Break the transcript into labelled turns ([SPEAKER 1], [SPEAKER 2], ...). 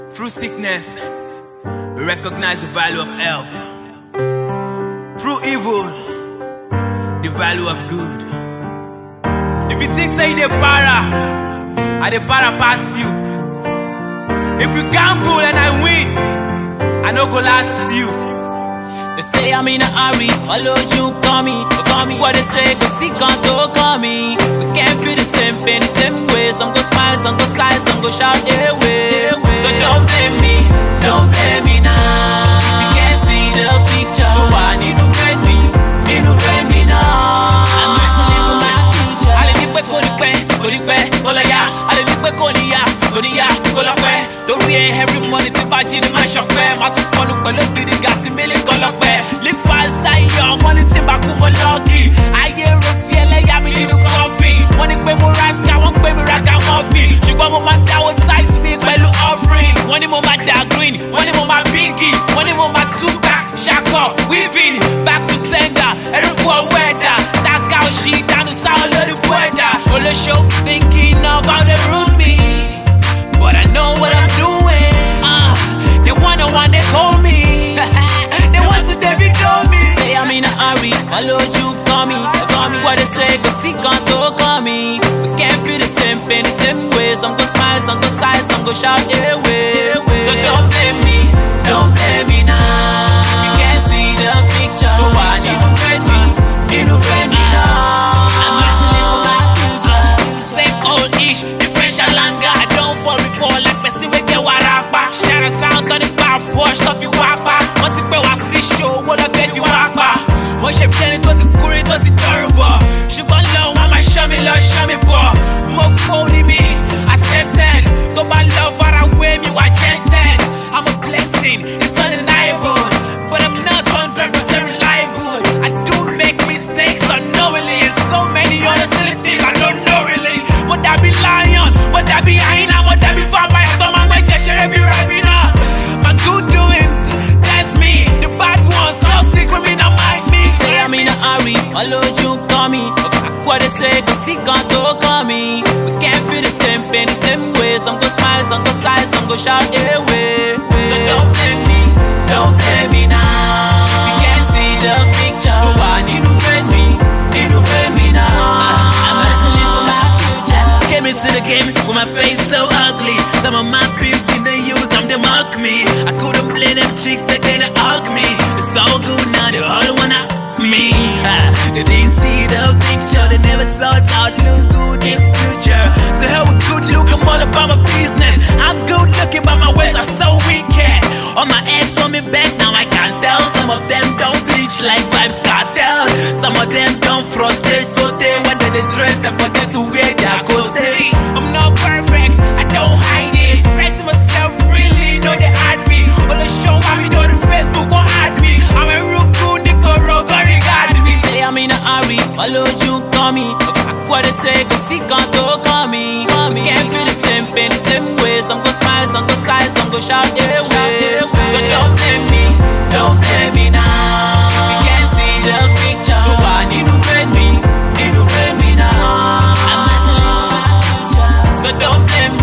[SPEAKER 1] Through sickness, we recognize the value of health. Through evil, the value of good. If you think say they para, I dey para pass you. If you gamble and I win, I no go last you.
[SPEAKER 2] They say I'm in a hurry, although you call me. What they say, go see, can't go call me. We can't feel the same pain, the same way. Some go smile, some go sigh, some go shout, away. So don't blame me now. You can't see the picture, why need to blame me? Need to blame me now. I'm wrestling for my future. I let me go every morning to buy in my shop. My two phone up, look to the gas, a million color. Live fast, die young, money to back up lucky. I hear Rotiella, I mean, little coffee. One pay more rascal, one pay me rack and coffee. She got my tower tight, me by look offering. One more my dark green, one more my pinky, one more my two back, shaka, weaving, back to sender, every poor weather. That cow she down the sound of the weather. All the show thinking of how they ruin me. But I know what I'm doing. They wanna they call me. They want to David know me. Say I'm in a hurry, although you call me. What they say, go see, can't go call me. We can't feel the same pain, the same way. Some go smile, some go sigh, some go shout, away. So don't blame me now. You can't see the picture, but why need to blame me? Need to blame me now. I'm wrestling for my future. Same old ish, the fresh and longer. I don't fall before like Messi we get warapa. Share a sound on the bar, push stuff you walk back. Once you pay was see show, what I fed you walk back. Moi j'ai bien et toi c'est cool et toi c'est terrible. J'suis pas là, on m'a jamais pas. More phone me, accepted. To my love far away, me watch gentle. I'm a blessing, it's undeniable. But I'm not 100% reliable. I do make mistakes unknowingly. And so many other silly things I don't know really. Would I be lion? Would I be hyena? Would I be vampire? Don't mind my gesture, be right now. My good doings, that's me. The bad ones, no secret, me not mind me. Say I'm in a hurry, although you call me. What they say, go see, can't go call me. We can't feel the same pain, the same way. Some go smile, some go sigh, some go shout, away. So don't blame me now. You can't see the picture, but why need to blame me now. I'm wrestling for my future.
[SPEAKER 1] Came into the game with my face so ugly. Some of my peeps when they use them, they mock me. I couldn't play them chicks that they hug me. It's all good now, they all wanna me. They didn't see the picture, they never thought I'd look good in future. So hell with good look, I'm all about my business. I'm good looking, but my ways are so wicked. All my ex want me back, now I can't tell. Some of them don't bleach like Vibes Cartel. Some of them don't frustrate, so they when they dress, they forget to wear their costume. I'm not perfect, I don't hide it. Expressing myself freely, know they hide me. All the show I be doing on Facebook, gon' hide me. I'm a real cool nigga, gon' regard me.
[SPEAKER 2] Say I'm in a hurry, although you call me. What they say, go see, can't go call me. Can't feel the same pain, the same way. Some go smile, some go sigh, some go shout, away. So don't blame me now. You can't see the picture, but why need to blame me now. I'm wrestling for my future. So don't blame me.